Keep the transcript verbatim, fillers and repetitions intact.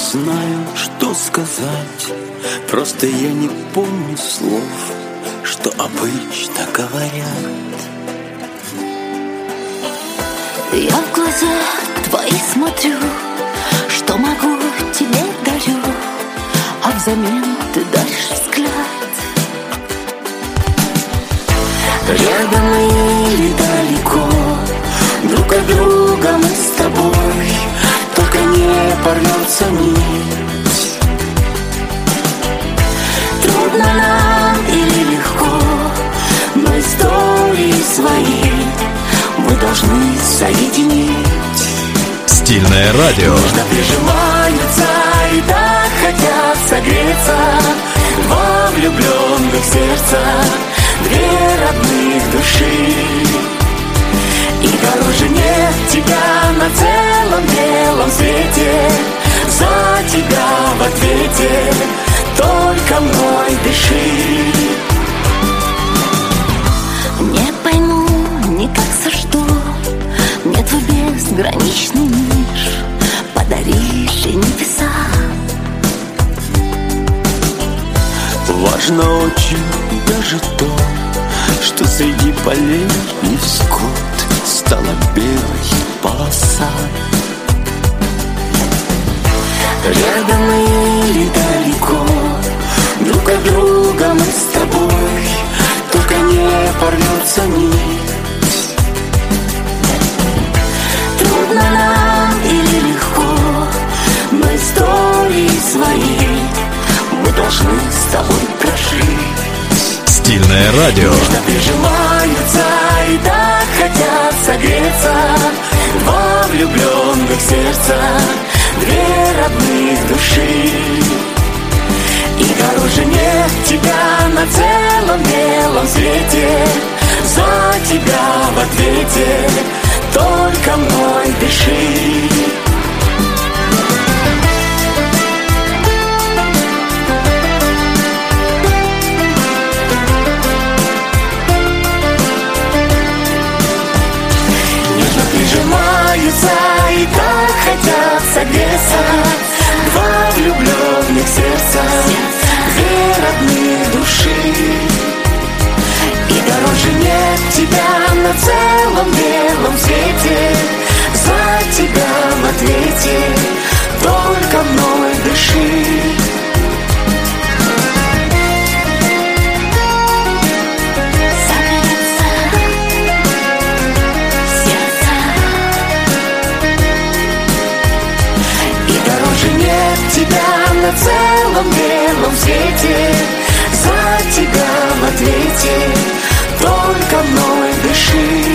знаю, что сказать. Просто я не помню слов, что обычно говорят. Я в глаза твои смотрю, что могу, тебе дарю, а взамен ты дашь взгляд. Рядом или далеко, друг от друга мы с тобой, только не порвется нить. Трудно нам или легко, но истории свои мы должны соединить. Стильное радио. Нежно прижимаются и так хотят согреться два влюбленных сердца, две родных души. И дороже нет тебя на целом белом свете. За тебя в ответе только мной дыши. Не пойму никак, за что мне твой безграничный мир подаришь и небеса. Важно очень даже то, что среди полей невзгод стала белой полоса. Рядом или далеко, друг от друга мы с тобой, только не порвется нить. Трудно нам или легко, но истории свои мы должны с тобой прожить. Стильное радио. Нежно прижимаются и так хотят согреться два влюбленных сердца, две родных души. И дороже нет тебя на целом белом свете. За тебя в ответе только мной дыши. Прижимаются и так хотят согреться два влюбленных сердца, две родные души. И дороже нет тебя на целом белом свете. За тебя в ответе только мной дыши. Тебя на целом белом свете. За тебя в ответе только мной дыши.